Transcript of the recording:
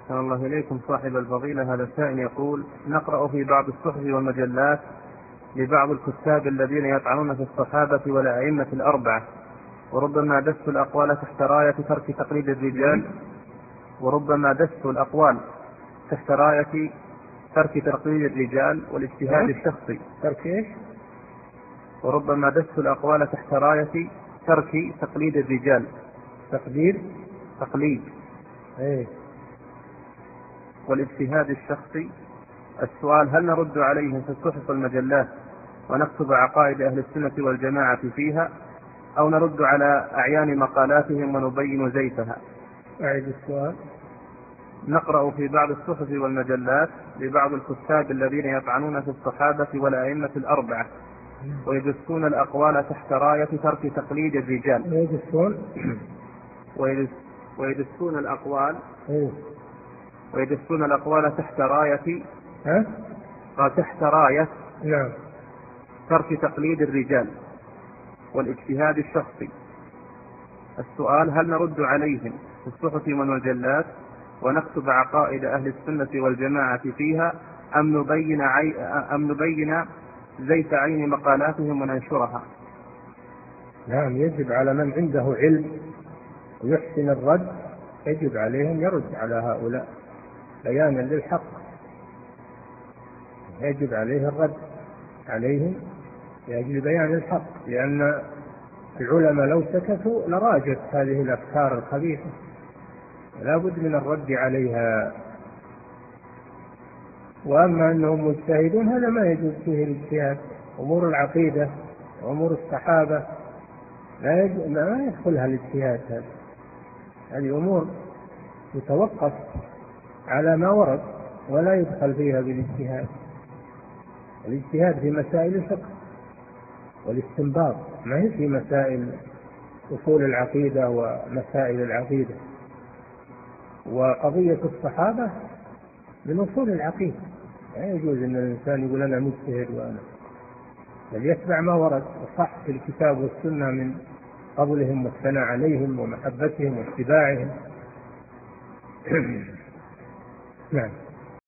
أحسن الله إليكم صاحب الفضيلة. هذا سائل يقول: نقرأ في بعض الصحف والمجلات لبعض الكتاب الذين يطعنون في الصحابة والأئمة الأربعة، وربما دسوا الأقوال تحت راية ترك تقليد الرجال والاجتهاد الشخصي. ترك إيش؟ وربما دسوا الأقوال تحت راية ترك تقليد الرجال. تقليد إيه؟ والاجتهاد الشخصي. السؤال: هل نرد عليهم في الصحف والمجلات ونكتب عقائد أهل السنة والجماعة فيها، أو نرد على أعيان مقالاتهم ونبين زيفها؟ أعيد السؤال. نقرأ في بعض الصحف والمجلات لبعض الكتاب الذين يطعنون في الصحابة والأئمة الأربعة ويدسون الأقوال تحت راية ترك تقليد الرجال. ويدسون الأقوال تحت راية ترك تقليد الرجال والاجتهاد الشخصي. السؤال: هل نرد عليهم في الصحف والمجلات ونكتب عقائد أهل السنة والجماعة فيها، أم نبين زيت عين مقالاتهم وننشرها؟ نعم، يجب على من عنده علم ويحسن الرد، يجب عليهم يرد على هؤلاء بيانا للحق، يجب عليه الرد عليهم لأجل بيان الحق، لأن العلماء لو سكتوا لراجت هذه الأفكار الخبيثة، لا بد من الرد عليها. وأما أنهم مجتهدون هذا ما يجوز فيه الاجتهاد. أمور العقيدة وأمور الصحابة ما يدخلها الاجتهاد، هذه أمور يتوقف على ما ورد ولا يدخل فيها بالاجتهاد. الاجتهاد في مسائل الفقه والاستنباط، ما هي في مسائل أصول العقيدة ومسائل العقيدة. وقضية الصحابة من أصول العقيدة، لا يجوز أن الإنسان يقول أنا مجتهد وأنا، بل يتبع ما ورد وصح في الكتاب والسنة من قولهم والثناء عليهم ومحبتهم واتباعهم. نعم.